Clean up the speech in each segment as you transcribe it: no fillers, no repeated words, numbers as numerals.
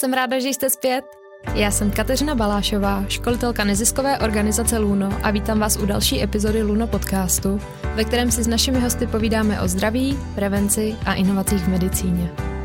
Jsem ráda, že jste zpět. Já jsem Kateřina Balášová, školitelka neziskové organizace Luno a vítám vás u další epizody Luno podcastu, ve kterém si s našimi hosty povídáme o zdraví, prevenci a inovacích v medicíně.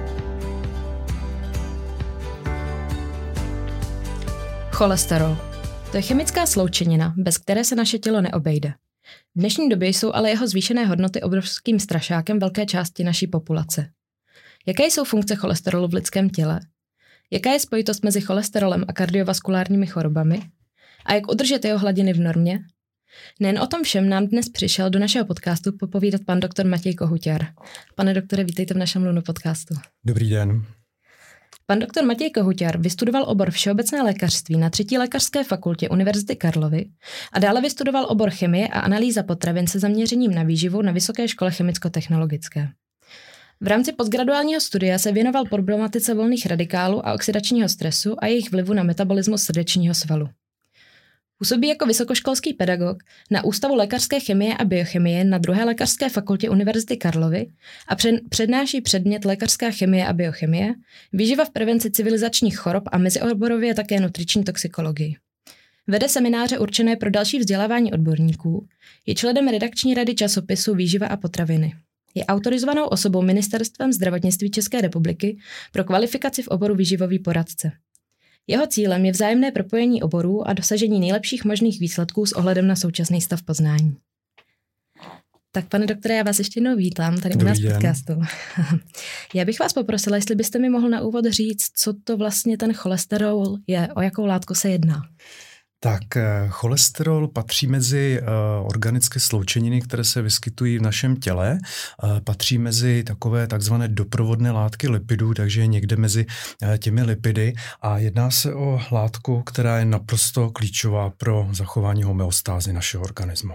Cholesterol. To je chemická sloučenina, bez které se naše tělo neobejde. V dnešní době jsou ale jeho zvýšené hodnoty obrovským strašákem velké části naší populace. Jaké jsou funkce cholesterolu v lidském těle? Jaká je spojitost mezi cholesterolem a kardiovaskulárními chorobami? A jak udržet jeho hladiny v normě? Nejen o tom všem nám dnes přišel do našeho podcastu popovídat pan doktor Matěj Kohuťar. Pane doktore, vítejte v našem Luno podcastu. Dobrý den. Pan doktor Matěj Kohuťar vystudoval obor všeobecné lékařství na 3. lékařské fakultě Univerzity Karlovy a dále vystudoval obor chemie a analýza potravin se zaměřením na výživu na Vysoké škole chemicko-technologické. V rámci postgraduálního studia se věnoval problematice volných radikálů a oxidačního stresu a jejich vlivu na metabolismus srdečního svalu. Působí jako vysokoškolský pedagog na Ústavu lékařské chemie a biochemie na 2. lékařské fakultě Univerzity Karlovy a přednáší předmět lékařská chemie a biochemie, výživa v prevenci civilizačních chorob a mezioborově také nutriční toxikologii. Vede semináře určené pro další vzdělávání odborníků, je členem redakční rady časopisu Výživa a potraviny. Je autorizovanou osobou Ministerstvem zdravotnictví České republiky pro kvalifikaci v oboru výživový poradce. Jeho cílem je vzájemné propojení oborů a dosažení nejlepších možných výsledků s ohledem na současný stav poznání. Tak pane doktore, já vás ještě jednou vítám tady u nás v podcastu. Já bych vás poprosila, jestli byste mi mohl na úvod říct, co to vlastně ten cholesterol je, o jakou látku se jedná. Tak cholesterol patří mezi organické sloučeniny, které se vyskytují v našem těle. Patří mezi takové takzvané doprovodné látky lipidů, takže je někde mezi těmi lipidy a jedná se o látku, která je naprosto klíčová pro zachování homeostázy našeho organismu.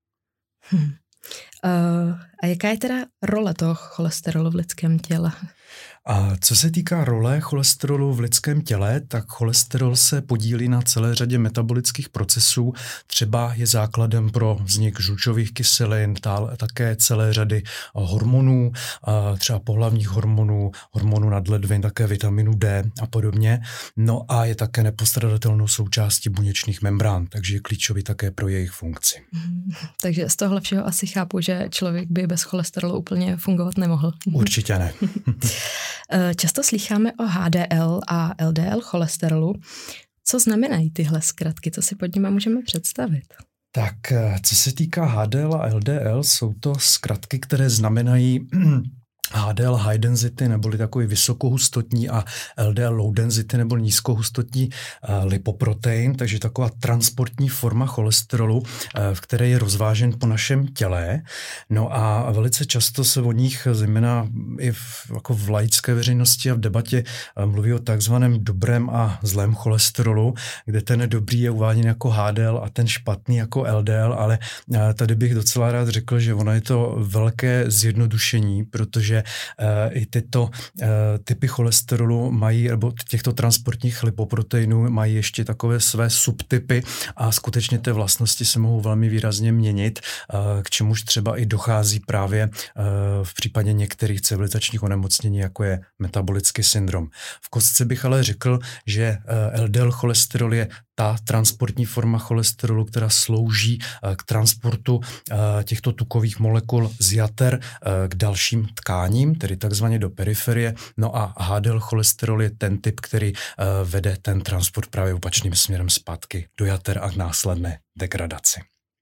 A jaká je teda role toho cholesterolu v lidském těle? A co se týká role cholesterolu v lidském těle, tak cholesterol se podílí na celé řadě metabolických procesů, třeba je základem pro vznik žlučových kyselin, také celé řady hormonů, třeba pohlavních hormonů, hormonů nadledvin, také vitaminu D a podobně. No a je také nepostradatelnou součástí buněčných membrán, takže je klíčový také pro jejich funkci. Takže z tohle všeho asi chápu, že člověk by bez cholesterolu úplně fungovat nemohl. Určitě ne. Často slýcháme o HDL a LDL cholesterolu. Co znamenají tyhle zkratky? Co si pod nimi můžeme představit? Tak, co se týká HDL a LDL, jsou to zkratky, které znamenají HDL high density neboli takový vysokohustotní a LDL low density nebo nízkohustotní lipoprotein, takže taková transportní forma cholesterolu, v které je rozvážen po našem těle. No a velice často se o nich, zejména i v laické veřejnosti a v debatě mluví o takzvaném dobrém a zlém cholesterolu, kde ten dobrý je uváděn jako HDL a ten špatný jako LDL, ale tady bych docela rád řekl, že ono je to velké zjednodušení, protože i tyto typy cholesterolu mají, nebo těchto transportních lipoproteinů mají ještě takové své subtypy a skutečně ty vlastnosti se mohou velmi výrazně měnit, k čemuž třeba i dochází právě v případě některých civilizačních onemocnění, jako je metabolický syndrom. V kostce bych ale řekl, že LDL cholesterol je ta transportní forma cholesterolu, která slouží k transportu těchto tukových molekul z jater k dalším tkáním, tedy takzvaně do periferie. No a HDL cholesterol je ten typ, který vede ten transport právě opačným směrem zpátky do jater a k následné degradaci.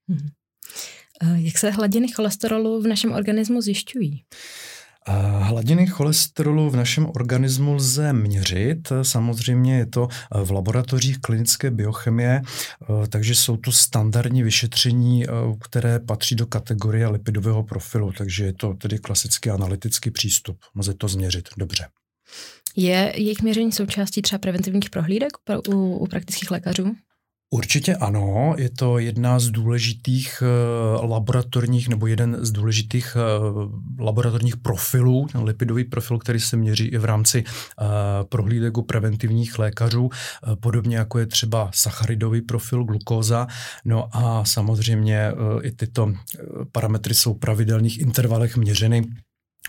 Jak se hladiny cholesterolu v našem organismu zjišťují? Hladiny cholesterolu v našem organismu lze měřit, samozřejmě je to v laboratořích klinické biochemie, takže jsou to standardní vyšetření, které patří do kategorie lipidového profilu, takže je to tedy klasický analytický přístup, lze to změřit dobře. Je jejich měření součástí třeba preventivních prohlídek u praktických lékařů? Určitě ano, je to jedna z důležitých laboratorních nebo jeden z důležitých laboratorních profilů, ten lipidový profil, který se měří i v rámci prohlídek u preventivních lékařů, podobně jako je třeba sacharidový profil, glukóza. No a samozřejmě i tyto parametry jsou v pravidelných intervalech měřeny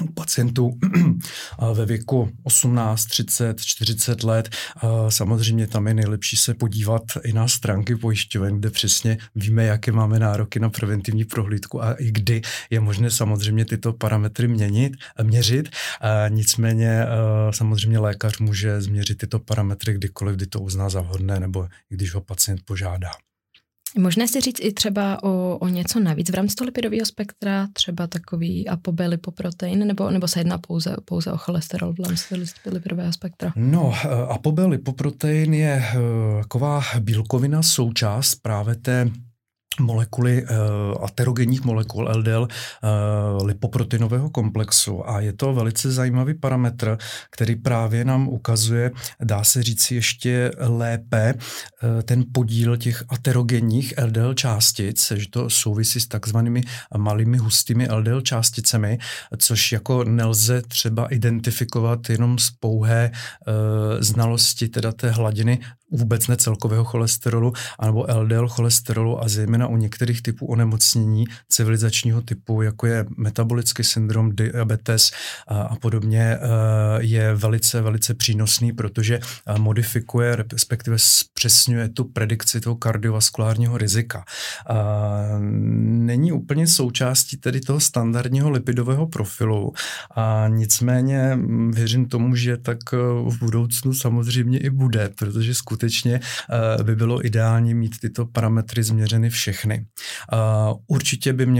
u pacientů ve věku 18, 30, 40 let. Samozřejmě tam je nejlepší se podívat i na stránky pojišťoven, kde přesně víme, jaké máme nároky na preventivní prohlídku a i kdy je možné samozřejmě tyto parametry měřit. Nicméně samozřejmě lékař může změřit tyto parametry kdykoliv, kdy to uzná za vhodné, nebo když ho pacient požádá. Možné si říct i třeba o něco navíc v rámci toho lipidového spektra, třeba takový ApoB lipoprotein, nebo se jedná pouze o cholesterol v rámci lipidového spektra? No, ApoB lipoprotein je taková bílkovina, součást právě té molekuly, aterogenních molekul LDL lipoproteinového komplexu a je to velice zajímavý parametr, který právě nám ukazuje, dá se říct ještě lépe, ten podíl těch aterogenních LDL částic, že to souvisí s takzvanými malými hustými LDL částicemi, což jako nelze třeba identifikovat jenom z pouhé znalosti teda té hladiny vůbec ne celkového cholesterolu, anebo LDL cholesterolu a zejména u některých typů onemocnění civilizačního typu, jako je metabolický syndrom, diabetes a podobně, je velice, velice přínosný, protože modifikuje, respektive zpřesňuje tu predikci toho kardiovaskulárního rizika. Není úplně součástí tedy toho standardního lipidového profilu, a nicméně věřím tomu, že tak v budoucnu samozřejmě i bude, protože skutečně by bylo ideální mít tyto parametry změřeny všechny. Určitě by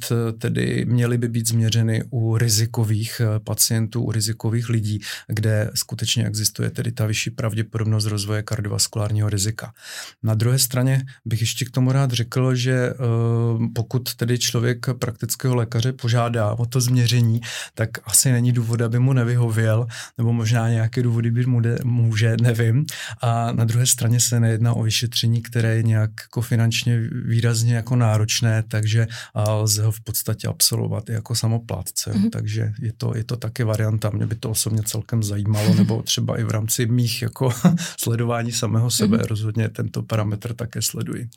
měly by být změřeny u rizikových pacientů, u rizikových lidí, kde skutečně existuje tedy ta vyšší pravděpodobnost rozvoje kardiovaskulárního rizika. Na druhé straně bych ještě k tomu rád řekl, že pokud tedy člověk praktického lékaře požádá o to změření, tak asi není důvod, aby mu nevyhověl, nebo možná nějaké důvody být může, nevím. A na druhé straně se nejedná o vyšetření, které je nějak jako finančně výrazně jako náročné, takže lze ho v podstatě absolvovat i jako samoplátce. Takže je to taky varianta. Mě by to osobně celkem zajímalo, nebo třeba i v rámci mých jako sledování samého sebe. Rozhodně tento parametr také sleduji.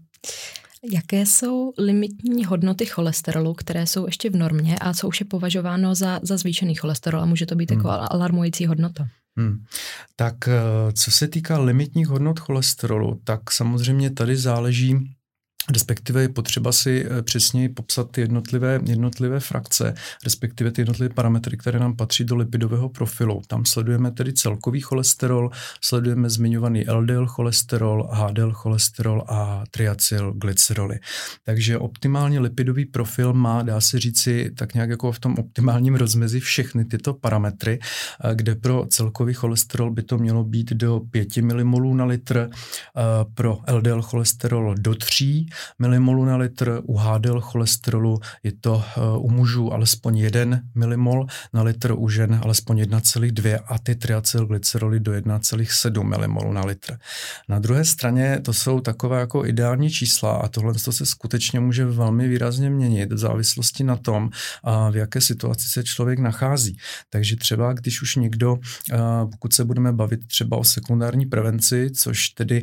Jaké jsou limitní hodnoty cholesterolu, které jsou ještě v normě a co už je považováno za zvýšený cholesterol a může to být jako alarmující hodnota? Tak co se týká limitních hodnot cholesterolu, tak samozřejmě tady záleží, respektive je potřeba si přesněji popsat ty jednotlivé frakce, respektive ty jednotlivé parametry, které nám patří do lipidového profilu. Tam sledujeme tedy celkový cholesterol, sledujeme zmiňovaný LDL cholesterol, HDL cholesterol a triacylglyceroly. Takže optimální lipidový profil má, dá se říci, tak nějak jako v tom optimálním rozmezí všechny tyto parametry, kde pro celkový cholesterol by to mělo být do 5 mmol na litr, pro LDL cholesterol do 3 mmol na litr, u HDL cholesterolu je to u mužů alespoň 1 mmol na litr, u žen alespoň 1,2 a ty triacylglyceroly do 1,7 mmol na litr. Na druhé straně to jsou takové jako ideální čísla a tohle se skutečně může velmi výrazně měnit v závislosti na tom, v jaké situaci se člověk nachází. Takže třeba když už někdo, pokud se budeme bavit třeba o sekundární prevenci, což tedy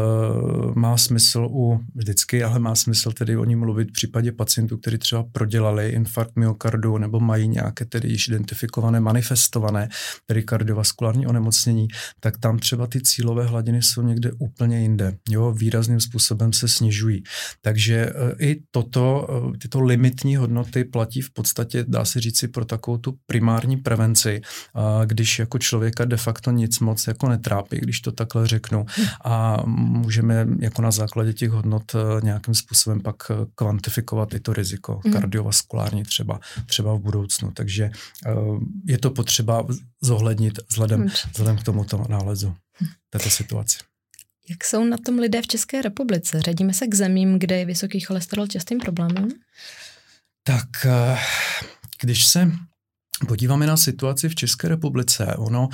má smysl vždycky, ale má smysl tedy o ní mluvit v případě pacientů, kteří třeba prodělali infarkt myokardu nebo mají nějaké tedy již identifikované, manifestované tedy kardiovaskulární onemocnění, tak tam třeba ty cílové hladiny jsou někde úplně jinde. Jo, výrazným způsobem se snižují. Takže i tyto limitní hodnoty platí v podstatě, dá se říci, pro takovou tu primární prevenci, když jako člověka de facto nic moc jako netrápí, když to takhle řeknu. A můžeme jako na základě těch hodnot nějakým způsobem pak kvantifikovat i to riziko kardiovaskulární třeba v budoucnu. Takže je to potřeba zohlednit vzhledem k tomuto nálezu, této situaci. Jak jsou na tom lidé v České republice? Řadíme se k zemím, kde je vysoký cholesterol častým problémem? Tak když se podíváme na situaci v České republice,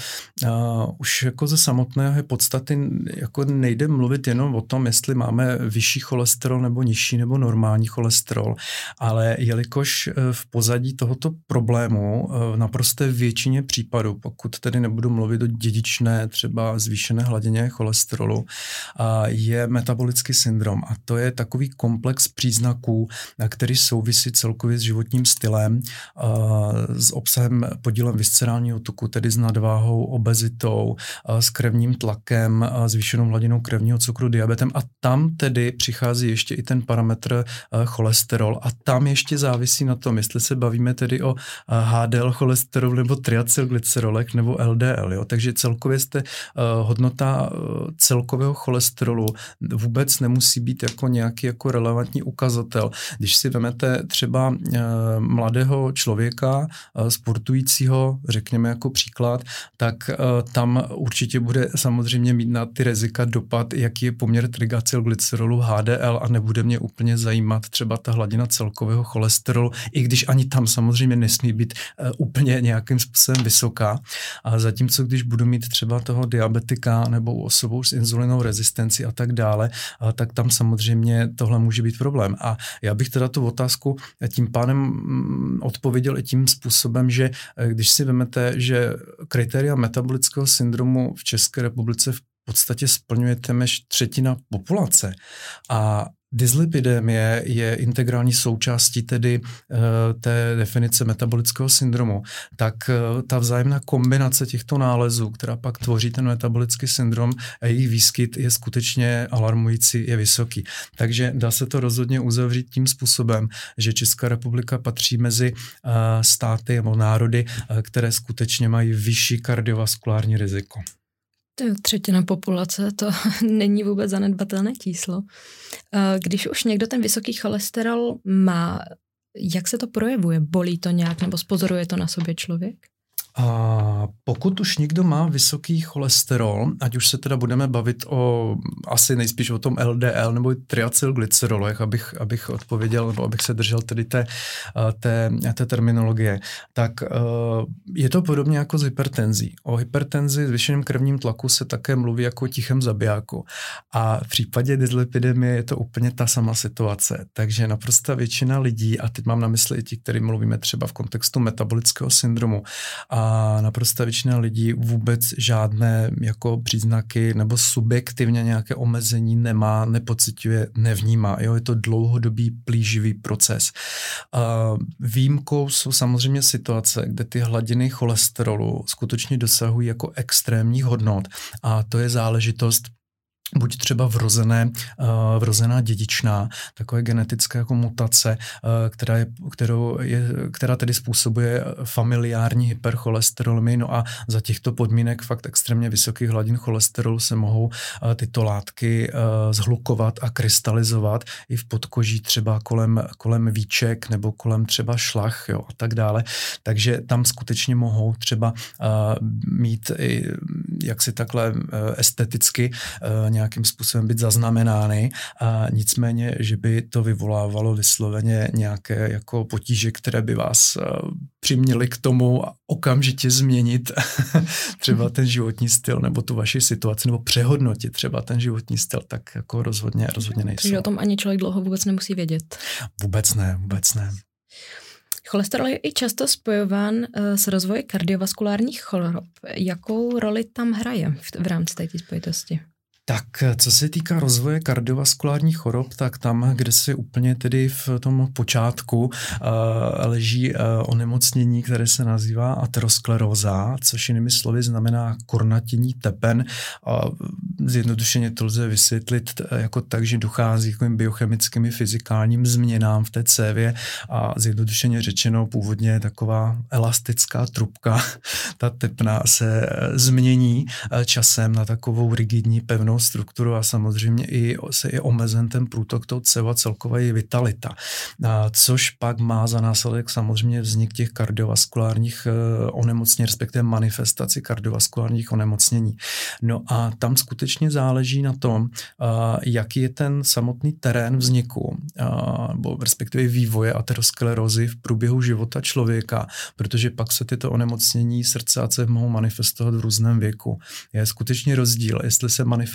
už jako ze samotné podstaty jako nejde mluvit jenom o tom, jestli máme vyšší cholesterol nebo nižší nebo normální cholesterol, ale jelikož v pozadí tohoto problému v naprosté většině případů, pokud tedy nebudu mluvit o dědičné třeba zvýšené hladině cholesterolu, je metabolický syndrom a to je takový komplex příznaků, který souvisí celkově s životním stylem, s klesem podílem viscerálního tuku, tedy s nadváhou, obezitou, s krevním tlakem, zvýšenou hladinou krevního cukru, diabetem a tam tedy přichází ještě i ten parametr cholesterol a tam ještě závisí na tom, jestli se bavíme tedy o HDL cholesterol nebo triacylglycerolek nebo LDL. Jo? Takže celkově hodnota celkového cholesterolu vůbec nemusí být jako nějaký jako relevantní ukazatel. Když si vezmete třeba mladého člověka, sportujícího, řekněme jako příklad, tak tam určitě bude samozřejmě mít na ty rizika dopad, jaký je poměr triglycerolu HDL a nebude mě úplně zajímat třeba ta hladina celkového cholesterolu, i když ani tam samozřejmě nesmí být úplně nějakým způsobem vysoká. A zatímco když budu mít třeba toho diabetika nebo osobu s inzulinovou rezistencí a tak dále, tak tam samozřejmě tohle může být problém. A já bych teda tu otázku tím pádem odpověděl i tím způsobem, že když si vezmete, že kritéria metabolického syndromu v České republice v podstatě splňuje téměř třetina populace a dyslipidemie je integrální součástí tedy té definice metabolického syndromu, tak ta vzájemná kombinace těchto nálezů, která pak tvoří ten metabolický syndrom a jejich výskyt je skutečně alarmující, je vysoký. Takže dá se to rozhodně uzavřít tím způsobem, že Česká republika patří mezi státy nebo národy, které skutečně mají vyšší kardiovaskulární riziko. To je třetina populace, to není vůbec zanedbatelné číslo. Když už někdo ten vysoký cholesterol má, jak se to projevuje? Bolí to nějak nebo zpozoruje to na sobě člověk? A pokud už někdo má vysoký cholesterol, ať už se teda budeme bavit asi nejspíš o tom LDL nebo triacylglycerolech, abych odpověděl, nebo abych se držel tedy té terminologie, tak je to podobně jako s hypertenzí. O hypertenzi s vyššeným krevním tlaku se také mluví jako o tichém zabijáku. A v případě dyslipidemie je to úplně ta sama situace. Takže naprosto většina lidí, a teď mám na mysli i ti, kterým mluvíme třeba v kontextu metabolického syndromu, a naprosto většina lidí vůbec žádné jako příznaky nebo subjektivně nějaké omezení nemá, nepociťuje, nevnímá. Jo? Je to dlouhodobý plíživý proces. Výjimkou jsou samozřejmě situace, kde ty hladiny cholesterolu skutečně dosahují jako extrémních hodnot a to je záležitost buď třeba vrozená dědičná, takové genetické jako mutace, která tedy způsobuje familiární hypercholesterolemy, no a za těchto podmínek fakt extrémně vysokých hladin cholesterolu se mohou tyto látky zhlukovat a krystalizovat i v podkoží třeba kolem víček nebo kolem třeba šlach, jo, a tak dále. Takže tam skutečně mohou třeba mít i jaksi takhle esteticky nějakým způsobem být zaznamenány a nicméně, že by to vyvolávalo vysloveně nějaké jako potíže, které by vás přiměly k tomu okamžitě změnit třeba ten životní styl nebo tu vaši situaci nebo přehodnotit třeba ten životní styl, tak jako rozhodně nejsou. Takže o tom ani člověk dlouho vůbec nemusí vědět. Vůbec ne. Cholesterol je i často spojován s rozvojem kardiovaskulárních chorob. Jakou roli tam hraje v rámci této spojitosti? Tak co se týká rozvoje kardiovaskulárních chorob, tak tam, kde se úplně tedy v tom počátku leží onemocnění, které se nazývá ateroskleróza, což jinými slovy znamená kornatění tepen. Zjednodušeně to lze vysvětlit jako tak, že dochází k biochemickým fyzikálním změnám v té cévě a zjednodušeně řečeno původně taková elastická trubka, ta tepna se změní časem na takovou rigidní pevnou strukturu a samozřejmě se je omezen ten průtok toho cévu a celková je vitalita. Což pak má za následek samozřejmě vznik těch kardiovaskulárních onemocnění, respektive manifestaci kardiovaskulárních onemocnění. No a tam skutečně záleží na tom, jaký je ten samotný terén vzniku, nebo respektive vývoje aterosklerózy v průběhu života člověka, protože pak se tyto onemocnění srdce a cév mohou manifestovat v různém věku. Je skutečně rozdíl, jestli se manifestuje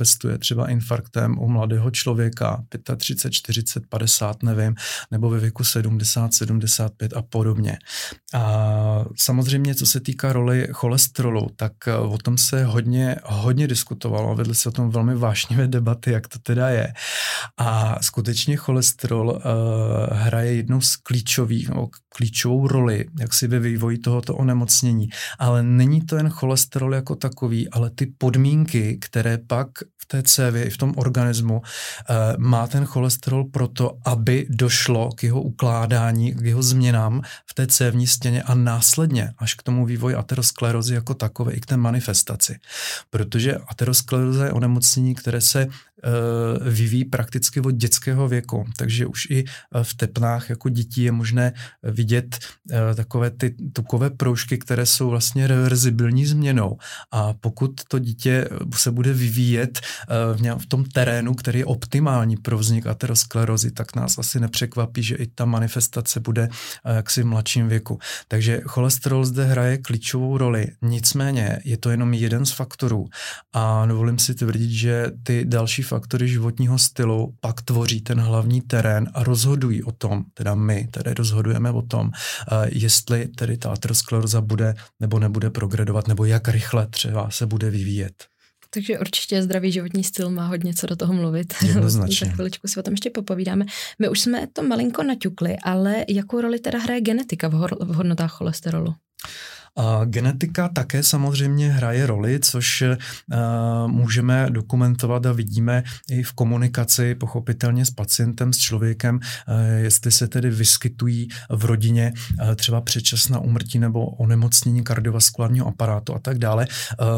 manifestuje třeba infarktem u mladého člověka, 35, 40, 50, nevím, nebo ve věku 70, 75 a podobně. A samozřejmě, co se týká roli cholesterolu, tak o tom se hodně diskutovalo, vedly se o tom velmi vášnivé debaty, jak to teda je. A skutečně cholesterol hraje jednou z klíčovou roli, jak si ve vývoji tohoto onemocnění. Ale není to jen cholesterol jako takový, ale ty podmínky, které pak v té cévě i v tom organismu má ten cholesterol proto, aby došlo k jeho ukládání, k jeho změnám v té cévní stěně a následně až k tomu vývoji aterosklerózy jako takové i k té manifestaci. Protože ateroskleróza je onemocnění, které se vyvíjí prakticky od dětského věku, takže už i v tepnách jako dětí je možné vidět takové ty tukové proužky, které jsou vlastně reverzibilní změnou. A pokud to dítě se bude vyvíjet v tom terénu, který je optimální pro vznik aterosklerózy, tak nás asi nepřekvapí, že i ta manifestace bude jaksi v mladším věku. Takže cholesterol zde hraje klíčovou roli, nicméně je to jenom jeden z faktorů a dovolím si tvrdit, že ty další faktory životního stylu pak tvoří ten hlavní terén a rozhodují o tom, teda my tedy rozhodujeme o tom, jestli tedy ta ateroskleróza bude nebo nebude progredovat, nebo jak rychle třeba se bude vyvíjet. Takže určitě zdravý životní styl má hodně co do toho mluvit. Jednoznačně. Za chviličku si o tom ještě popovídáme. My už jsme to malinko naťukli, ale jakou roli teda hraje genetika v hodnotách cholesterolu? A genetika také samozřejmě hraje roli, což můžeme dokumentovat a vidíme i v komunikaci pochopitelně s pacientem, s člověkem, jestli se tedy vyskytují v rodině třeba předčasná úmrtí nebo onemocnění kardiovaskulárního aparátu a tak dále.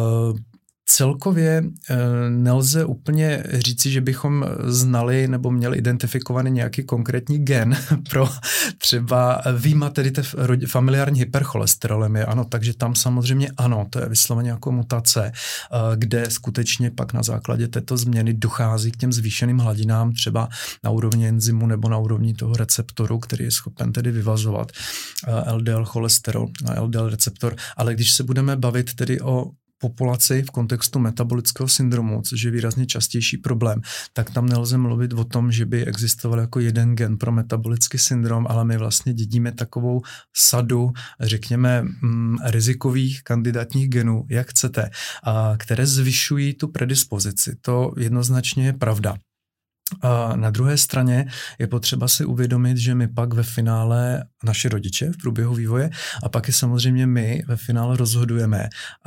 Celkově nelze úplně říci, že bychom znali nebo měli identifikovaný nějaký konkrétní gen pro třeba výjima tedy familiární hypercholesterolemie. Ano, takže tam samozřejmě ano, to je vysloveně jako mutace, kde skutečně pak na základě této změny dochází k těm zvýšeným hladinám třeba na úrovni enzymu nebo na úrovni toho receptoru, který je schopen tedy vyvazovat LDL cholesterol a LDL receptor. Ale když se budeme bavit tedy o populaci v kontextu metabolického syndromu, což je výrazně častější problém, tak tam nelze mluvit o tom, že by existoval jako jeden gen pro metabolický syndrom, ale my vlastně dědíme takovou sadu, řekněme, rizikových kandidátních genů, jak chcete, které zvyšují tu predispozici. To jednoznačně je pravda. A na druhé straně je potřeba si uvědomit, že my pak ve finále, naši rodiče v průběhu vývoje, a pak i samozřejmě my ve finále rozhodujeme,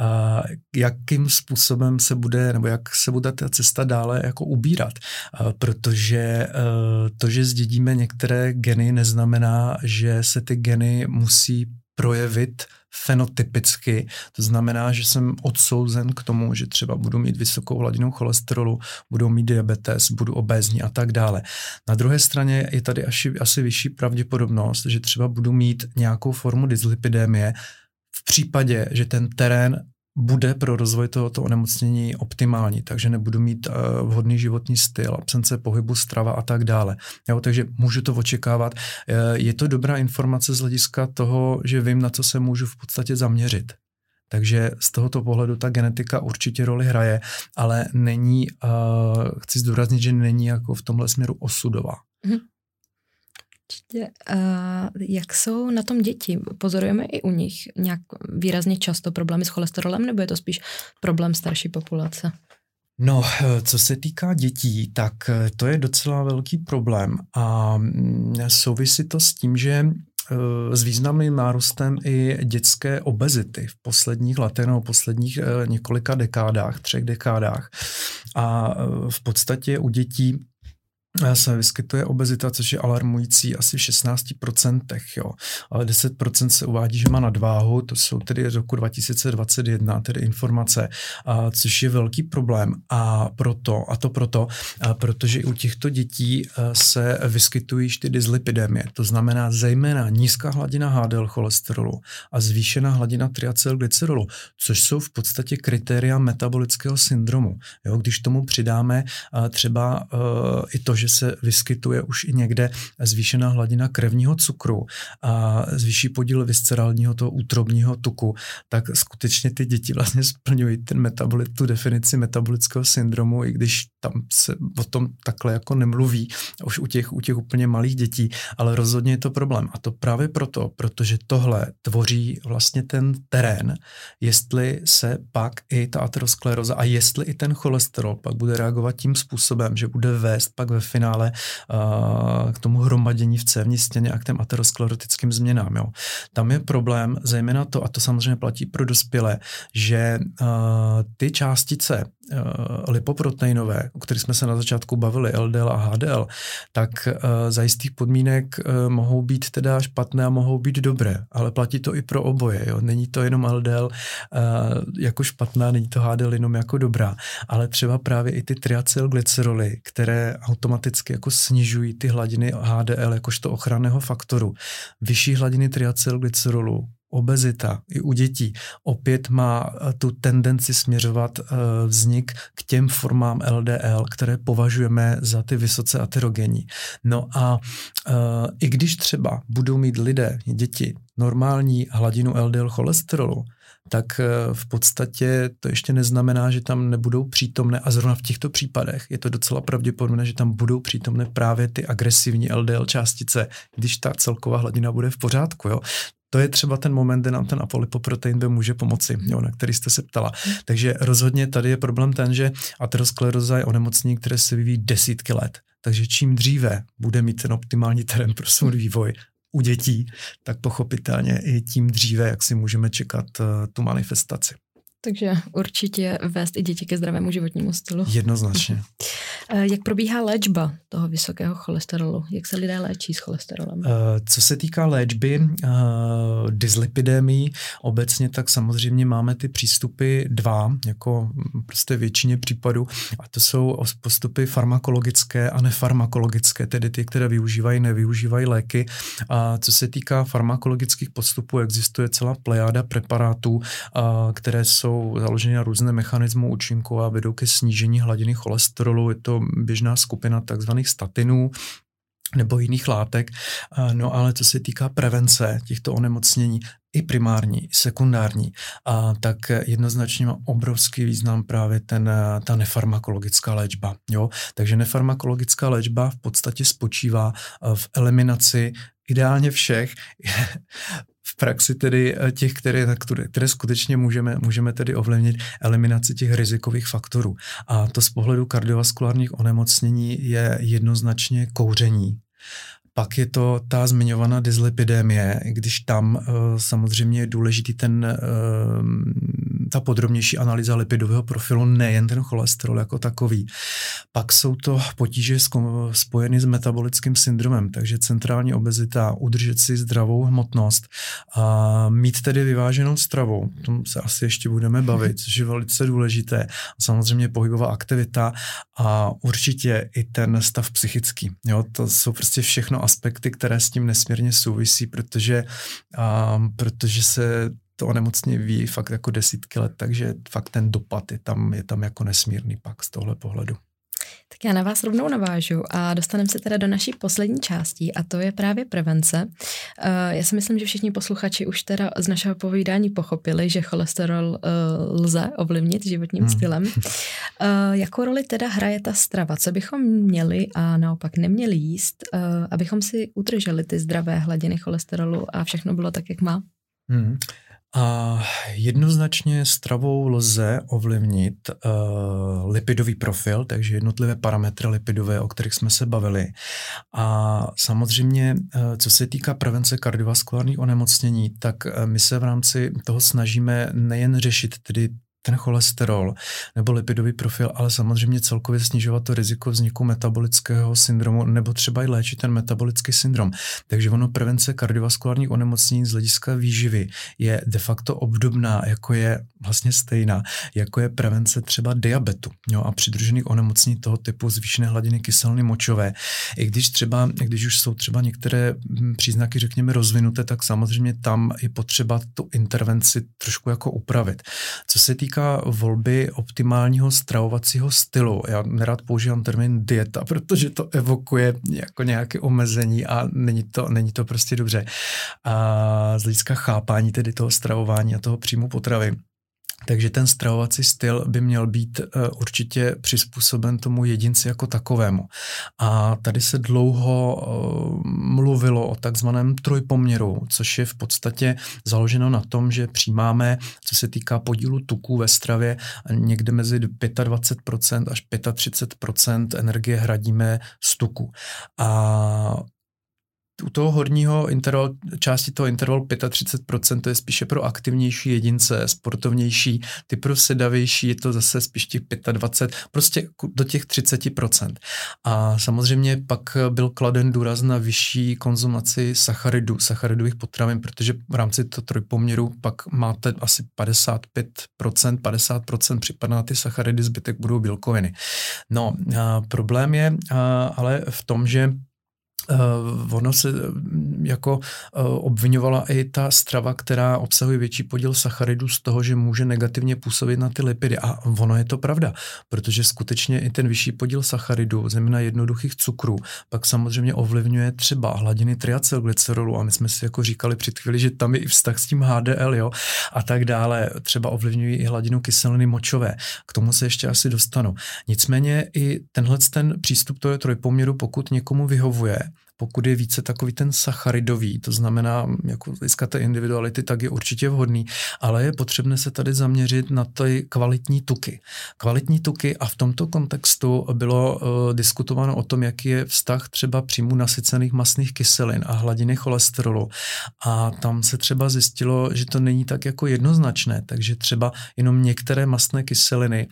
jakým způsobem se bude, nebo jak se bude ta cesta dále jako ubírat. Protože to, že zdědíme některé geny, neznamená, že se ty geny musí projevit fenotypicky. To znamená, že jsem odsouzen k tomu, že třeba budu mít vysokou hladinu cholesterolu, budu mít diabetes, budu obézní a tak dále. Na druhé straně je tady asi vyšší pravděpodobnost, že třeba budu mít nějakou formu dyslipidémie v případě, že ten terén bude pro rozvoj tohoto onemocnění optimální, takže nebudu mít vhodný životní styl, absence pohybu, strava a tak dále. Jo, takže můžu to očekávat. Je to dobrá informace z hlediska toho, že vím, na co se můžu v podstatě zaměřit. Takže z tohoto pohledu ta genetika určitě roli hraje, ale není, chci zdůraznit, že není jako v tomhle směru osudová. Jak jsou na tom děti? Pozorujeme i u nich nějak výrazně často problémy s cholesterolem, nebo je to spíš problém starší populace? No, co se týká dětí, tak to je docela velký problém a souvisí to s tím, že s významným nárůstem i dětské obezity v posledních letech nebo posledních několika dekádách, 3 dekádách. A v podstatě u dětí se vyskytuje obezita, což je alarmující asi v 16%, jo. Ale 10% se uvádí, že má nadváhu, to jsou tedy z roku 2021, tedy informace, což je velký problém. Protože i u těchto dětí se vyskytují ty dyslipidemie, to znamená zejména nízká hladina HDL cholesterolu a zvýšená hladina triacylglycerolu, což jsou v podstatě kritéria metabolického syndromu. Jo. Když tomu přidáme třeba i to, že že se vyskytuje už i někde zvýšená hladina krevního cukru a zvýší podíl viscerálního toho útrobního tuku, tak skutečně ty děti vlastně splňují tu definici metabolického syndromu, i když tam se o tom takhle jako nemluví už u těch úplně malých dětí, ale rozhodně je to problém. A to právě proto, protože tohle tvoří vlastně ten terén, jestli se pak i ta ateroskleróza a jestli i ten cholesterol pak bude reagovat tím způsobem, že bude vést pak ve finále k tomu hromadění v cévní stěně a k těm aterosklerotickým změnám. Jo. Tam je problém zejména to, a to samozřejmě platí pro dospělé, že ty částice lipoproteinové, o kterých jsme se na začátku bavili, LDL a HDL, tak za jistých podmínek mohou být teda špatné a mohou být dobré, ale platí to i pro oboje. Jo. Není to jenom LDL jako špatná, není to HDL jenom jako dobrá, ale třeba právě i ty triacylglyceroly, které automaticky jako snižují ty hladiny HDL jakožto ochranného faktoru. Vyšší hladiny triacylglycerolu, obezita i u dětí opět má tu tendenci směřovat vznik k těm formám LDL, které považujeme za ty vysoce aterogenní. No a i když třeba budou mít děti, normální hladinu LDL cholesterolu, tak v podstatě to ještě neznamená, že tam nebudou přítomné, a zrovna v těchto případech je to docela pravděpodobné, že tam budou přítomné právě ty agresivní LDL částice, když ta celková hladina bude v pořádku. Jo. To je třeba ten moment, kde nám ten apolipoprotein B může pomoci, jo, na který jste se ptala. Takže rozhodně tady je problém ten, že ateroskleróza je onemocnění, které se vyvíjí desítky let. Takže čím dříve bude mít ten optimální terén pro svůj vývoj u dětí, tak pochopitelně i tím dříve, jak si můžeme čekat tu manifestaci. Takže určitě vést i děti ke zdravému životnímu stylu. Jednoznačně. Jak probíhá léčba toho vysokého cholesterolu? Jak se lidé léčí s cholesterolem? Co se týká léčby dyslipidémií obecně, tak samozřejmě máme ty přístupy dva, jako prostě většině případů, a to jsou postupy farmakologické a nefarmakologické, tedy ty, které nevyužívají léky. A co se týká farmakologických postupů, existuje celá plejáda preparátů, které jsou založeny na různé mechanismy účinku a vedou ke snížení hladiny cholesterolu. Je to běžná skupina takzvaných statinů nebo jiných látek. No ale co se týká prevence těchto onemocnění, i primární, i sekundární, tak jednoznačně má obrovský význam právě ta nefarmakologická léčba. Jo? Takže nefarmakologická léčba v podstatě spočívá v eliminaci ideálně všech, v praxi tedy těch, které skutečně můžeme tedy ovlivnit, eliminaci těch rizikových faktorů. A to z pohledu kardiovaskulárních onemocnění je jednoznačně kouření. Pak je to ta zmiňovaná dyslipidémie, když tam samozřejmě je důležitý ta podrobnější analýza lipidového profilu, nejen ten cholesterol jako takový. Pak jsou to potíže spojeny s metabolickým syndromem, takže centrální obezita, udržet si zdravou hmotnost, a mít tedy vyváženou stravu, o tom se asi ještě budeme bavit, což je velice důležité. Samozřejmě pohybová aktivita a určitě i ten stav psychický. Jo, to jsou prostě všechno aspekty, které s tím nesmírně souvisí, protože se to onemocnění ví fakt jako desítky let, takže fakt ten dopad je tam jako nesmírný pak z tohle pohledu. Tak já na vás rovnou navážu a dostaneme se teda do naší poslední části a to je právě prevence. Já si myslím, že všichni posluchači už teda z našeho povídání pochopili, že cholesterol lze ovlivnit životním stylem. Jakou roli teda hraje ta strava? Co bychom měli a naopak neměli jíst, abychom si udrželi ty zdravé hladiny cholesterolu a všechno bylo tak, jak má? A jednoznačně stravou lze ovlivnit lipidový profil, takže jednotlivé parametry lipidové, o kterých jsme se bavili. A samozřejmě, co se týká prevence kardiovaskulárních onemocnění, tak my se v rámci toho snažíme nejen řešit tedy ten cholesterol nebo lipidový profil, ale samozřejmě celkově snižovat to riziko vzniku metabolického syndromu nebo třeba i léčit ten metabolický syndrom. Takže prevence kardiovaskulárních onemocnění z hlediska výživy je de facto obdobná, jako je vlastně stejná, jako je prevence třeba diabetu, jo, a přidružených onemocnění toho typu zvýšené hladiny kyseliny močové. I když už jsou třeba některé příznaky, řekněme, rozvinuté, tak samozřejmě tam je potřeba tu intervenci trošku jako upravit. Co se týká týká volby optimálního stravovacího stylu, já nerad používám termín dieta, protože to evokuje jako nějaké omezení a není to prostě dobře. A z hlediska chápání tedy toho stravování a toho příjmu potravy. Takže ten stravovací styl by měl být určitě přizpůsoben tomu jedinci jako takovému. A tady se dlouho mluvilo o takzvaném trojpoměru, což je v podstatě založeno na tom, že přijímáme, co se týká podílu tuků ve stravě, někde mezi 25% až 35% energie hradíme z tuku. A u toho horního části toho intervalu 35% to je spíše pro aktivnější jedince, sportovnější, ty pro sedavější je to zase spíš těch 25%, prostě do těch 30%. A samozřejmě pak byl kladen důraz na vyšší konzumaci sacharidových potravin, protože v rámci toho trojpoměru pak máte asi 50% připadá na ty sacharidy, zbytek budou bílkoviny. No, problém je ale v tom, že ono se jako obvinovala i ta strava, která obsahuje větší podíl sacharidů z toho, že může negativně působit na ty lipidy. A ono je to pravda, protože skutečně i ten vyšší podíl sacharidů, zejména jednoduchých cukrů, pak samozřejmě ovlivňuje třeba hladiny triacylglycerolu a my jsme si jako říkali před chvíli, že tam je i vztah s tím HDL, jo, a tak dále. Třeba ovlivňují i hladinu kyseliny močové. K tomu se ještě asi dostanu. Nicméně i ten přístup toho trojpoměru, pokud někomu vyhovuje, pokud je více takový ten sacharidový, to znamená, jako získat té individuality, tak je určitě vhodný, ale je potřebné se tady zaměřit na ty kvalitní tuky. Kvalitní tuky a v tomto kontextu bylo diskutováno o tom, jaký je vztah třeba příjmu nasycených mastných kyselin a hladiny cholesterolu. A tam se třeba zjistilo, že to není tak jako jednoznačné, takže třeba jenom některé mastné kyseliny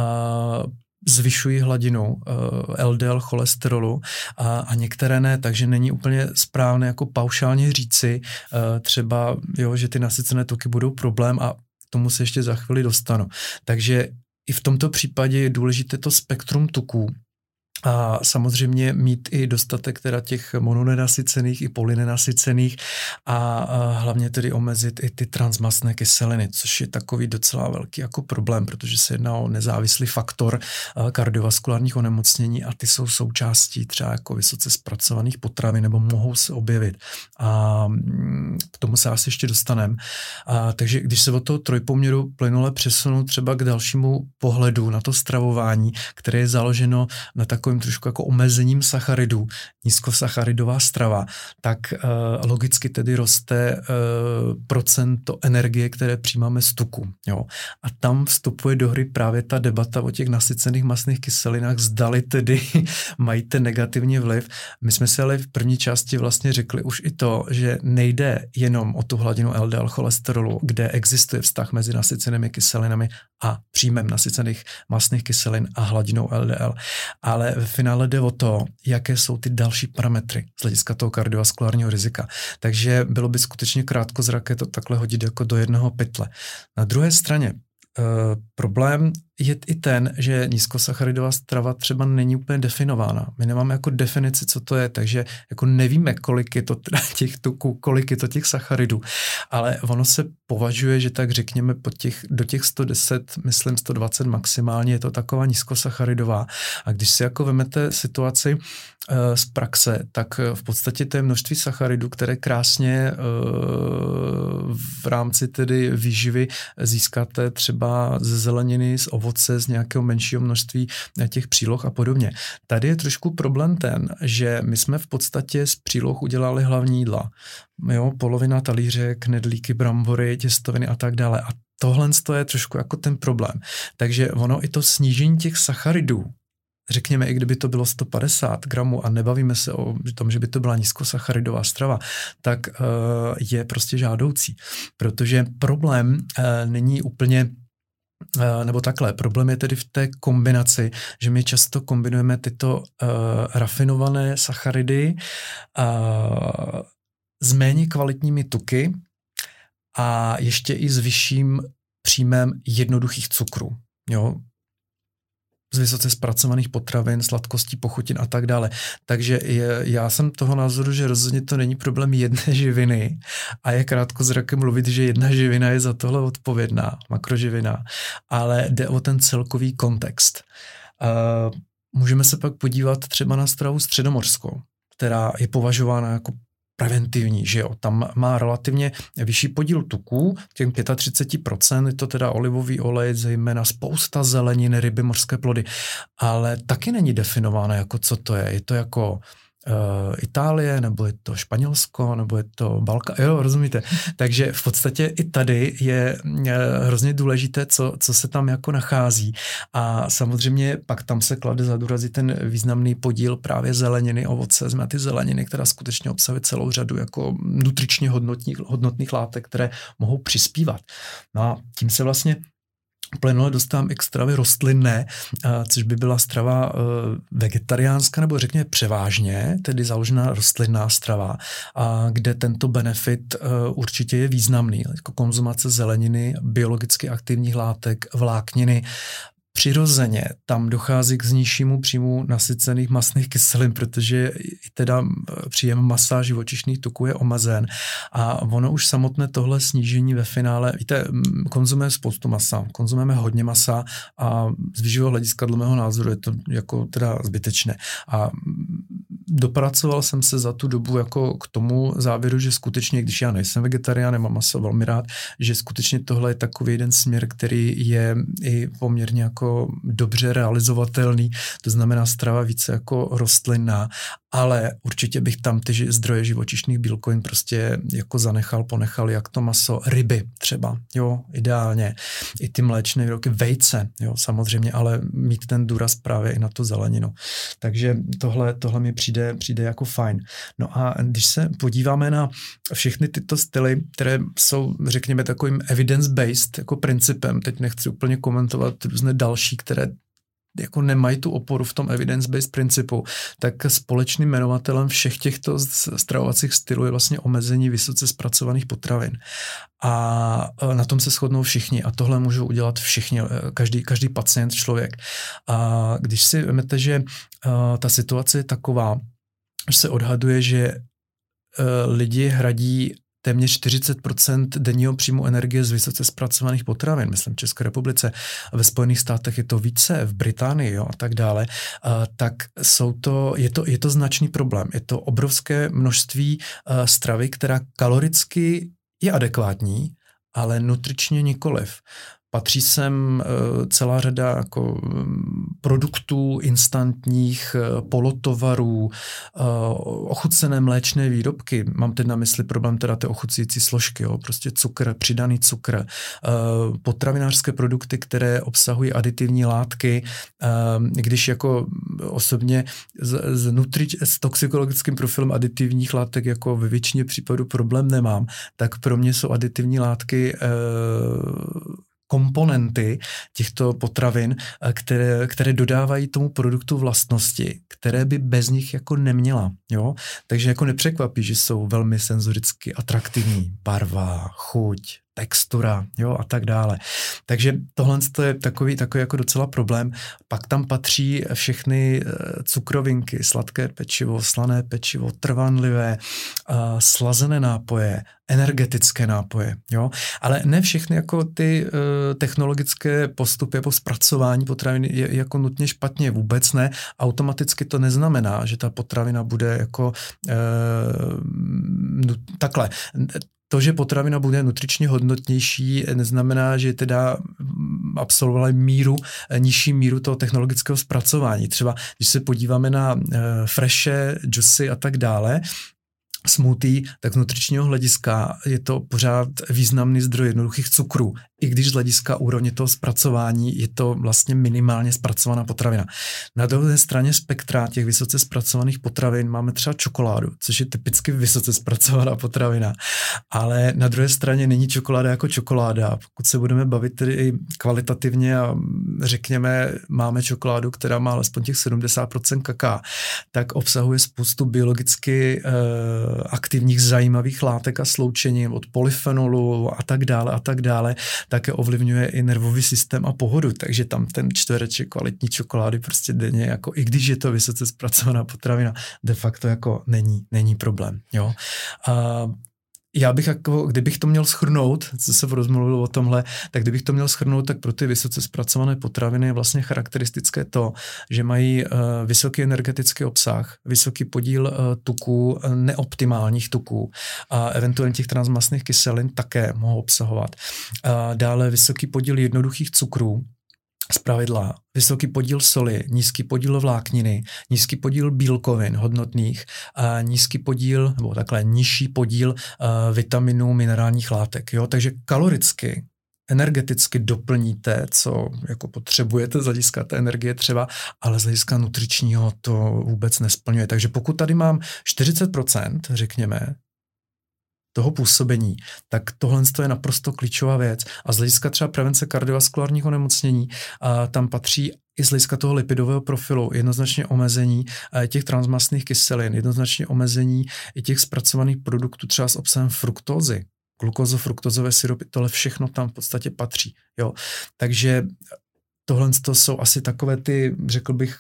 zvyšují hladinu LDL cholesterolu a některé ne, takže není úplně správné jako paušálně říci třeba, jo, že ty nasycené tuky budou problém a k tomu se ještě za chvíli dostanu. Takže i v tomto případě je důležité to spektrum tuků a samozřejmě mít i dostatek teda těch mononenasycených i polynenasycených a hlavně tedy omezit i ty transmastné kyseliny, což je takový docela velký jako problém, protože se jedná o nezávislý faktor kardiovaskulárních onemocnění a ty jsou součástí třeba jako vysoce zpracovaných potravin nebo mohou se objevit. A k tomu se asi ještě dostaneme. Takže když se od toho trojpoměru plynule přesunu třeba k dalšímu pohledu na to stravování, které je založeno na takovým trošku jako omezením sacharidů, nízkosacharidová strava, tak logicky tedy roste procento energie, které přijímáme z tuku. Jo. A tam vstupuje do hry právě ta debata o těch nasycených mastných kyselinách, zdali tedy mají ten negativní vliv. My jsme si ale v první části vlastně řekli už i to, že nejde jenom o tu hladinu LDL cholesterolu, kde existuje vztah mezi nasycenými kyselinami a příjmem nasycených mastných kyselin a hladinou LDL. Ale ve finále jde o to, jaké jsou ty další parametry z hlediska toho kardiovaskulárního rizika. Takže bylo by skutečně krátkozraké to takhle hodit jako do jednoho pytle. Na druhé straně problém je i ten, že nízkosacharidová strava třeba není úplně definována. My nemáme jako definici, co to je, takže jako nevíme, kolik je to těch tuků, kolik je to těch sacharidů, ale ono se považuje, že tak řekněme do těch 110, myslím 120 maximálně je to taková nízkosacharidová. A když si jako vemete situaci z praxe, tak v podstatě to je množství sacharidů, které krásně v rámci tedy výživy získáte třeba ze zeleniny, z ovoce, z nějakého menšího množství těch příloh a podobně. Tady je trošku problém ten, že my jsme v podstatě z příloh udělali hlavní jídla. Jo, polovina talíře, knedlíky, brambory, těstoviny a tak dále. A tohle je trošku jako ten problém. Takže ono i to snížení těch sacharidů, řekněme, i kdyby to bylo 150 gramů a nebavíme se o tom, že by to byla nízkosacharidová strava, tak je prostě žádoucí. Protože problém není úplně nebo takhle. Problém je tedy v té kombinaci, že my často kombinujeme tyto rafinované sacharidy s méně kvalitními tuky a ještě i s vyšším příjmem jednoduchých cukrů. Jo? z vysoce zpracovaných potravin, sladkostí, pochutin a tak dále. Takže já jsem toho názoru, že rozhodně to není problém jedné živiny a je krátkozraké mluvit, že jedna živina je za tohle odpovědná, makroživina, ale jde o ten celkový kontext. Můžeme se pak podívat třeba na stravu středomořskou, která je považována jako preventivní, že jo, tam má relativně vyšší podíl tuků, těm 35%, je to teda olivový olej, zejména spousta zeleniny, ryby, mořské plody, ale taky není definováno jako co to je. Je to jako Itálie, nebo je to Španělsko, nebo je to Balkán, jo, rozumíte. Takže v podstatě i tady je hrozně důležité, co se tam jako nachází. A samozřejmě pak tam se klade za důraz ten významný podíl právě zeleniny, ovoce, ty zeleniny, která skutečně obsahuje celou řadu jako nutričně hodnotných látek, které mohou přispívat. No a tím se vlastně plynule dostávám i k stravě rostlinné, což by byla strava vegetariánská, nebo řekněme převážně, tedy založená rostlinná strava, kde tento benefit určitě je významný. Jako konzumace zeleniny, biologicky aktivních látek, vlákniny. Přirozeně tam dochází k nižšímu příjmu nasycených mastných kyselin, protože teda příjem masa živočišných tuků je omezen a ono už samotné tohle snížení ve finále, víte, konzumujeme spoustu masa, konzumujeme hodně masa a z výživového hlediska dle mého názoru je to jako teda zbytečné. A dopracoval jsem se za tu dobu jako k tomu závěru, že skutečně, když já nejsem vegetarián, nemám maso velmi rád, že skutečně tohle je takový jeden směr, který je i poměrně jako dobře realizovatelný, to znamená strava více jako rostlinná, ale určitě bych tam ty zdroje živočišných bílkovin prostě jako ponechal, jak to maso, ryby třeba, jo, ideálně, i ty mléčné výrobky, vejce, jo, samozřejmě, ale mít ten důraz právě i na tu zeleninu. Takže tohle mi přijde jako fajn. No a když se podíváme na všechny tyto styly, které jsou, řekněme, takovým evidence-based jako principem, teď nechci úplně komentovat různé další, které jako nemají tu oporu v tom evidence-based principu, tak společným jmenovatelem všech těchto stravovacích stylů je vlastně omezení vysoce zpracovaných potravin. A na tom se shodnou všichni a tohle můžou udělat všichni, každý pacient, člověk. A když si vezmete, že ta situace je taková, že se odhaduje, že lidi hradí téměř 40% denního příjmu energie z vysoce zpracovaných potravin, myslím v České republice, ve Spojených státech je to více, v Británii, jo, a tak dále, tak je to značný problém. Je to obrovské množství stravy, která kaloricky je adekvátní, ale nutričně nikoliv. Patří sem celá řada jako produktů instantních, polotovarů, ochucené mléčné výrobky. Mám teď na mysli problém teda ty ochucující složky, jo, prostě cukr, přidaný cukr, potravinářské produkty, které obsahují aditivní látky, když jako osobně s toxikologickým profilem aditivních látek jako ve většině případů problém nemám, tak pro mě jsou aditivní látky komponenty těchto potravin, které dodávají tomu produktu vlastnosti, které by bez nich jako neměla. Jo? Takže jako nepřekvapí, že jsou velmi senzoricky atraktivní. Barva, chuť, textura, jo, a tak dále. Takže tohle je takový jako docela problém. Pak tam patří všechny cukrovinky, sladké pečivo, slané pečivo, trvanlivé, slazené nápoje, energetické nápoje, jo. Ale ne všechny jako ty technologické postupy po zpracování potravin je jako nutně špatně, vůbec ne. Automaticky to neznamená, že ta potravina bude jako takhle. To, že potravina bude nutričně hodnotnější, neznamená, že teda absolvovala nižší míru toho technologického zpracování. Třeba, když se podíváme na freshe, džusy a tak dále, smoothie, tak z nutričního hlediska je to pořád významný zdroj jednoduchých cukrů. I když z hlediska úrovně toho zpracování je to vlastně minimálně zpracovaná potravina. Na druhé straně spektra těch vysoce zpracovaných potravin máme třeba čokoládu, což je typicky vysoce zpracovaná potravina. Ale na druhé straně není čokoláda jako čokoláda. Pokud se budeme bavit tedy i kvalitativně a řekněme, máme čokoládu, která má alespoň těch 70% kaká, tak obsahuje spoustu biologicky aktivních zajímavých látek a sloučenin, od polyfenolu a tak dále, také ovlivňuje i nervový systém a pohodu, takže tam ten čtvereček kvalitní čokolády prostě denně, jako i když je to vysoce zpracovaná potravina, de facto jako není problém. Jo? Já bych jako, kdybych to měl shrnout, co se rozmluvilo o tomhle, tak kdybych to měl shrnout, tak pro ty vysoce zpracované potraviny je vlastně charakteristické to, že mají vysoký energetický obsah, vysoký podíl tuků, neoptimálních tuků a eventuálně těch transmastných kyselin také mohou obsahovat. Dále vysoký podíl jednoduchých cukrů, zpravidla vysoký podíl soli, nízký podíl vlákniny, nízký podíl bílkovin hodnotných, nízký podíl, nebo takhle nižší podíl vitaminů, minerálních látek. Jo? Takže kaloricky, energeticky doplníte, co jako potřebujete z hlediska té energie třeba, ale z hlediska nutričního to vůbec nesplňuje. Takže pokud tady mám 40%, řekněme, toho působení, tak tohle je naprosto klíčová věc. A z hlediska třeba prevence kardiovaskulárních onemocnění tam patří i z hlediska toho lipidového profilu jednoznačně omezení těch transmastných kyselin, jednoznačně omezení i těch zpracovaných produktů třeba s obsahem fruktózy, glukózo-fruktozové syrupy, tohle všechno tam v podstatě patří. Jo? Takže tohle jsou asi takové ty, řekl bych,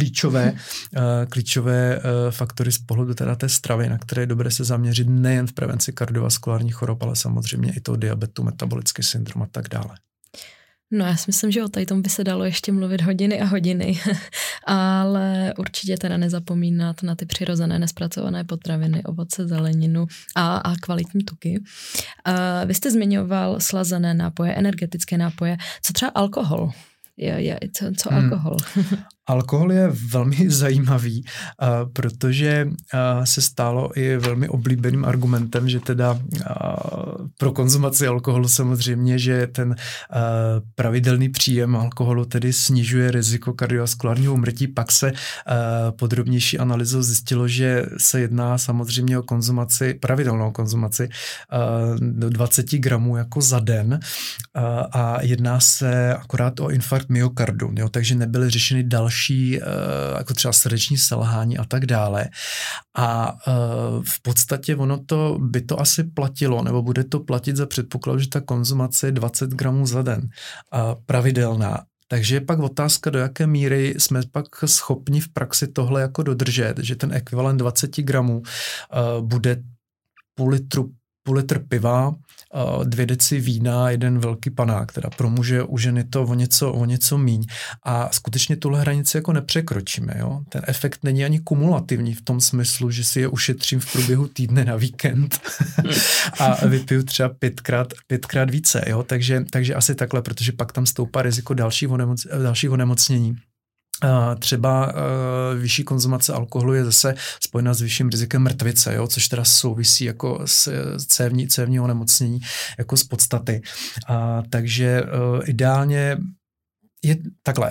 klíčové faktory z pohledu teda té stravy, na které je dobré se zaměřit nejen v prevenci kardiovaskulárních chorob, ale samozřejmě i toho diabetu, metabolický syndrom a tak dále. No já si myslím, že o tady tom by se dalo ještě mluvit hodiny a hodiny, ale určitě teda nezapomínat na ty přirozené nespracované potraviny, ovoce, zeleninu a kvalitní tuky. Vy jste zmiňoval slazené nápoje, energetické nápoje, co třeba alkohol? Co alkohol? Alkohol je velmi zajímavý, protože se stalo i velmi oblíbeným argumentem, že teda pro konzumaci alkoholu samozřejmě, že ten pravidelný příjem alkoholu tedy snižuje riziko kardiovaskulárního úmrtí. Pak se podrobnější analýzou zjistilo, že se jedná samozřejmě o pravidelnou konzumaci do 20 gramů jako za den a jedná se akorát o infarkt myokardu, jo, takže nebyly řešeny další jako třeba srdeční selhání a tak dále. A v podstatě by to asi platilo, nebo bude to platit za předpokladu, že ta konzumace je 20 gramů za den pravidelná. Takže je pak otázka, do jaké míry jsme pak schopni v praxi tohle jako dodržet, že ten ekvivalent 20 gramů bude půl litr piva, 2 deci vína, 1 velký panák, teda pro muže, u ženy to o něco míň. A skutečně tuhle hranici jako nepřekročíme. Jo? Ten efekt není ani kumulativní v tom smyslu, že si je ušetřím v průběhu týdne na víkend a vypiju třeba 5krát více. Jo? Takže asi takhle, protože pak tam stoupá riziko dalších onemocnění. Třeba vyšší konzumace alkoholu je zase spojena s vyšším rizikem mrtvice, jo, což teda souvisí jako s cévní onemocnění jako z podstaty. Takže ideálně je takhle.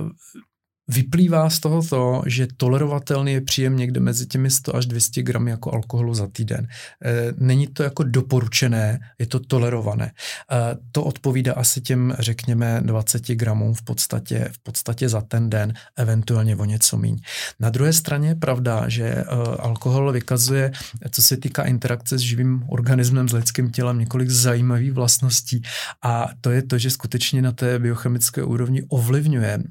Vyplývá z toho to, že tolerovatelný je příjem někde mezi těmi 100 až 200 gramy jako alkoholu za týden. Není to jako doporučené, je to tolerované. To odpovídá asi těm, řekněme, 20 gramů v podstatě za ten den, eventuálně o něco míň. Na druhé straně je pravda, že alkohol vykazuje, co se týká interakce s živým organismem, s lidským tělem, několik zajímavých vlastností a to je to, že skutečně na té biochemické úrovni ovlivňuje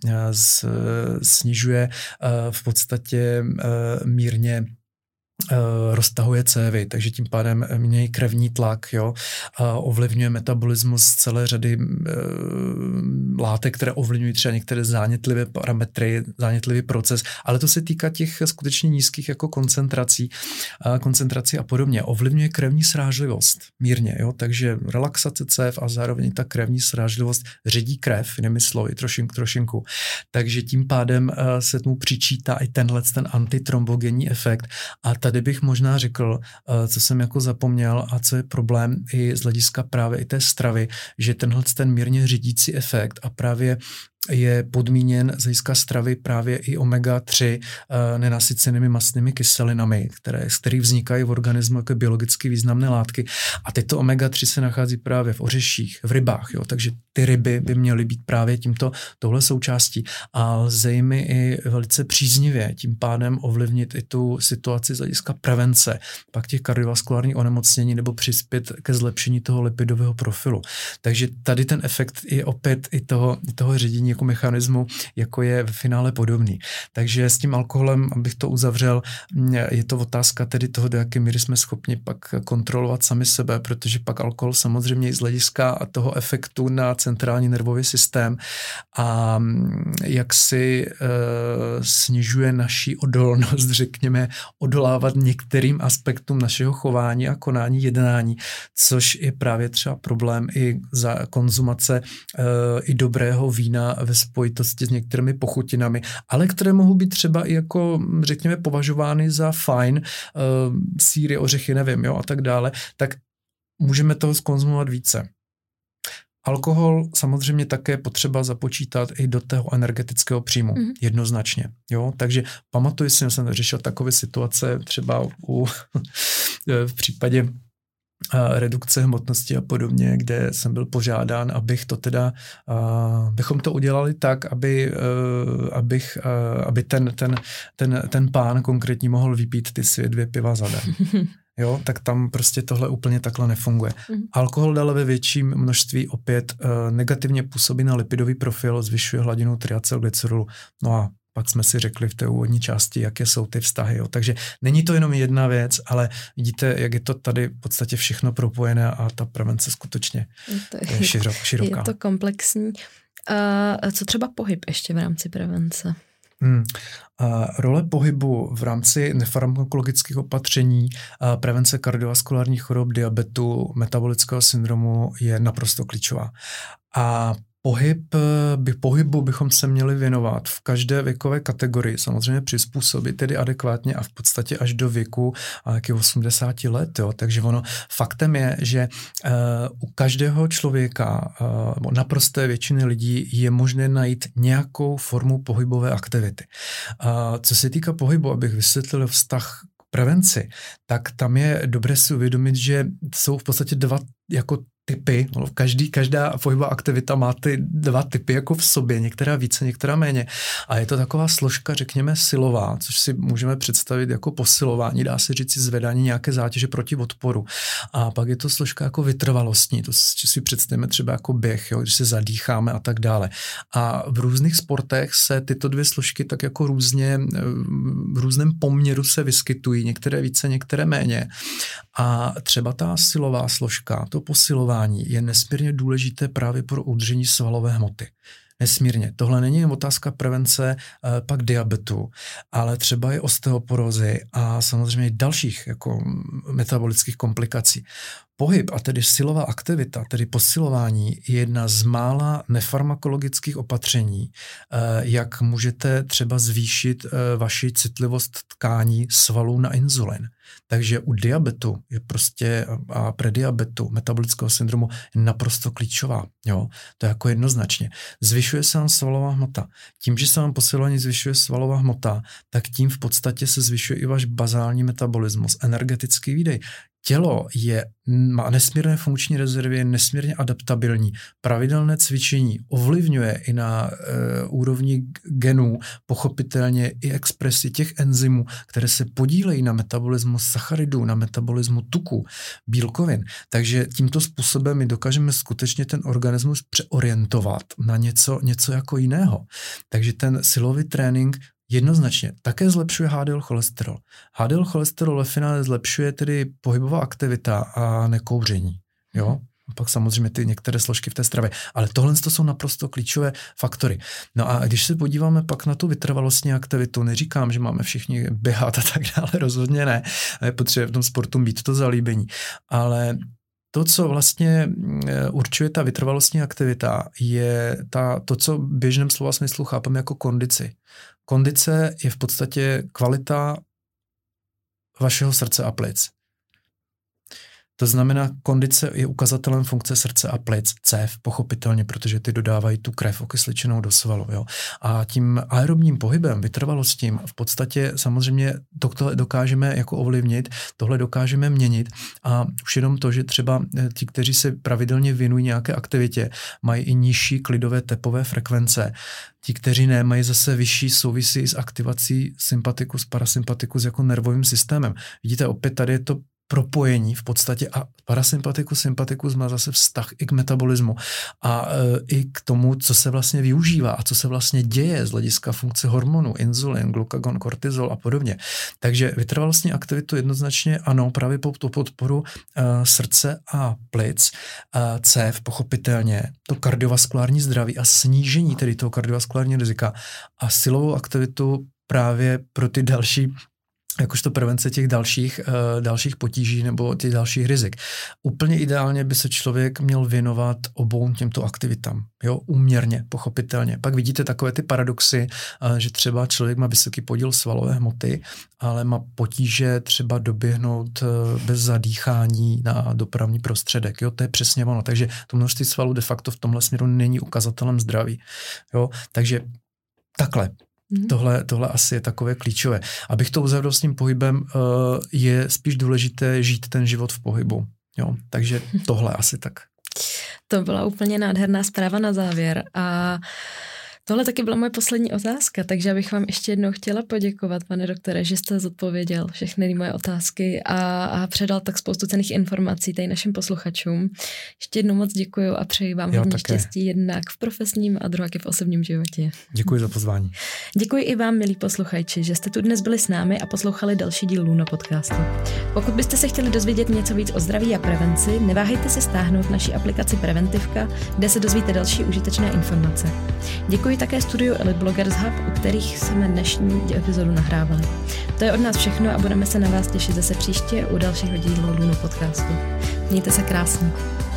snižuje v podstatě mírně roztahuje cévy, takže tím pádem mění krevní tlak, jo, ovlivňuje metabolismus celé řady látek, které ovlivňují třeba některé zánětlivé parametry, zánětlivý proces, ale to se týká těch skutečně nízkých jako koncentrací a podobně. Ovlivňuje krevní srážlivost mírně, jo, takže relaxace cév a zároveň ta krevní srážlivost ředí krev, jinými slovy, trošinku. Takže tím pádem se tomu přičítá i ten antitrombogenní efekt a tady bych možná řekl, co jsem jako zapomněl a co je problém i z hlediska právě i té stravy, že ten mírně řídící efekt a právě je podmíněn z hlediska stravy právě i omega-3 nenasycenými mastnými kyselinami, z kterých vznikají v organismu jako biologicky významné látky. A tyto omega-3 se nachází právě v ořeších, v rybách. Jo? Takže ty ryby by měly být právě tohle součástí. A lze jimi i velice příznivě tím pádem ovlivnit i tu situaci z hlediska prevence, pak těch kardiovaskulárních onemocnění nebo přispět ke zlepšení toho lipidového profilu. Takže tady ten efekt je opět i toho ředění jako mechanismu, jako je v finále podobný. Takže s tím alkoholem, abych to uzavřel, je to otázka tedy toho, do jaké míry jsme schopni pak kontrolovat sami sebe, protože pak alkohol samozřejmě i z hlediska toho efektu na centrální nervový systém a jak si snižuje naši odolnost, řekněme, odolávat některým aspektům našeho chování a konání, jednání, což je právě třeba problém i za konzumace i dobrého vína ve spojitosti s některými pochutinami, ale které mohou být třeba i jako, řekněme, považovány za fajn, sýry, ořechy, nevím, jo, a tak dále, tak můžeme toho zkonzumovat více. Alkohol samozřejmě také potřeba započítat i do toho energetického příjmu, jednoznačně. Jo? Takže pamatuju si, že jsem řešil takové situace třeba v případě redukce hmotnosti a podobně, kde jsem byl požádán, bychom to udělali tak, aby ten pán konkrétně mohl vypít ty 2 piva za den. Jo, tak tam prostě tohle úplně takhle nefunguje. Alkohol dále ve větším množství opět negativně působí na lipidový profil, zvyšuje hladinu triacylglycerolu. No a pak jsme si řekli v té úvodní části, jaké jsou ty vztahy. Jo. Takže není to jenom jedna věc, ale vidíte, jak je to tady v podstatě všechno propojené a ta prevence skutečně je široká. Je to komplexní. Co třeba pohyb ještě v rámci prevence? Role pohybu v rámci nefarmakologických opatření, prevence kardiovaskulárních chorob, diabetu, metabolického syndromu je naprosto klíčová. A pohybu bychom se měli věnovat v každé věkové kategorii, samozřejmě přizpůsobit tedy adekvátně a v podstatě až do věku 80 let. Jo. Takže faktem je, že u každého člověka, naprosté většiny lidí je možné najít nějakou formu pohybové aktivity. Co se týká pohybu, abych vysvětlil vztah k prevenci, tak tam je dobré si uvědomit, že jsou v podstatě 2 jako typy, každá pohybová aktivita má ty 2 typy jako v sobě, některá více, některá méně. A je to taková složka, řekněme, silová, což si můžeme představit jako posilování, dá se říct zvedání nějaké zátěže proti odporu. A pak je to složka jako vytrvalostní, to si představíme třeba jako běh, jo, když se zadýcháme a tak dále. A v různých sportech se tyto 2 složky tak jako různě, v různém poměru se vyskytují, některé více, některé méně. A třeba ta silová složka, to posilování je nesmírně důležité právě pro udržení svalové hmoty. Nesmírně. Tohle není jen otázka prevence pak diabetu, ale třeba i osteoporózy a samozřejmě i dalších jako metabolických komplikací. Pohyb, a tedy silová aktivita, tedy posilování, je jedna z mála nefarmakologických opatření, jak můžete třeba zvýšit vaši citlivost tkání svalů na inzulin. Takže u diabetu je prostě a prediabetu, metabolického syndromu je naprosto klíčová. Jo? To je jako jednoznačně. Zvyšuje se vám svalová hmota. Tím, že se vám posilování zvyšuje svalová hmota, tak tím v podstatě se zvyšuje i váš bazální metabolismus, energetický výdej. Tělo má nesmírné funkční rezervy, je nesmírně adaptabilní. Pravidelné cvičení ovlivňuje i na úrovni genů, pochopitelně i expresi těch enzymů, které se podílejí na metabolismu sacharidů, na metabolismu tuku, bílkovin. Takže tímto způsobem my dokážeme skutečně ten organismus přeorientovat na něco jako jiného. Takže ten silový trénink jednoznačně také zlepšuje HDL cholesterol. HDL cholesterol ve finále zlepšuje tedy pohybová aktivita a nekouření. Jo? A pak samozřejmě ty některé složky v té stravě. Ale tohle to jsou naprosto klíčové faktory. No a když se podíváme pak na tu vytrvalostní aktivitu, neříkám, že máme všichni běhat a tak dále, rozhodně ne. Je potřeba v tom sportu mít to zalíbení. Ale to, co vlastně určuje ta vytrvalostní aktivita, je to, co v běžném slova smyslu chápeme jako kondici. Kondice je v podstatě kvalita vašeho srdce a plic. To znamená, kondice je ukazatelem funkce srdce a plic, cév, pochopitelně, protože ty dodávají tu krev okysličenou do svalu. Jo. A tím aerobním pohybem, vytrvalostím, v podstatě samozřejmě tohle dokážeme jako ovlivnit, tohle dokážeme měnit a už jenom to, že třeba ti, kteří se pravidelně věnují nějaké aktivitě, mají i nižší klidové tepové frekvence. Ti, kteří ne, mají zase vyšší souvisí s aktivací sympatikus, parasympatikus jako nervovým systémem. Vidíte, opět tady je to propojení v podstatě a parasympatikus, sympatikus má zase vztah i k metabolismu a i k tomu, co se vlastně využívá a co se vlastně děje z hlediska funkce hormonů, inzulin, glukagon, kortizol a podobně. Takže vytrvalostní aktivitu jednoznačně ano, právě po tu podporu srdce a plic, cév pochopitelně, to kardiovaskulární zdraví a snížení tedy toho kardiovaskulárního rizika a silovou aktivitu právě pro ty další jakožto prevence těch dalších potíží nebo těch dalších rizik. Úplně ideálně by se člověk měl věnovat obou těmto aktivitám. Jo, úměrně, pochopitelně. Pak vidíte takové ty paradoxy, že třeba člověk má vysoký podíl svalové hmoty, ale má potíže třeba doběhnout bez zadýchání na dopravní prostředek. Jo, to je přesně ono. Takže to množství svalů de facto v tomhle směru není ukazatelem zdraví. Jo, takže takhle. Tohle asi je takové klíčové. Abych to uzavřel s tím pohybem, je spíš důležité žít ten život v pohybu. Jo? Takže tohle asi tak. To byla úplně nádherná zpráva na závěr a tohle taky byla moje poslední otázka, takže bych vám ještě jednou chtěla poděkovat, pane doktore, že jste zodpověděl všechny moje otázky a předal tak spoustu cenných informací tady našim posluchačům. Ještě jednou moc děkuju a přeji vám hodně štěstí jednak v profesním a druhak i v osobním životě. Děkuji za pozvání. Děkuji i vám, milí posluchači, že jste tu dnes byli s námi a poslouchali další díl Luno podcastu. Pokud byste se chtěli dozvědět něco víc o zdraví a prevenci, neváhejte se stáhnout naši aplikaci Preventivka, kde se dozvíte další užitečné informace. Děkuji také studiu Elite Bloggers Hub, u kterých jsme dnešní epizodu nahrávali. To je od nás všechno a budeme se na vás těšit zase příště u dalšího dílu Luno podcastu. Mějte se krásně.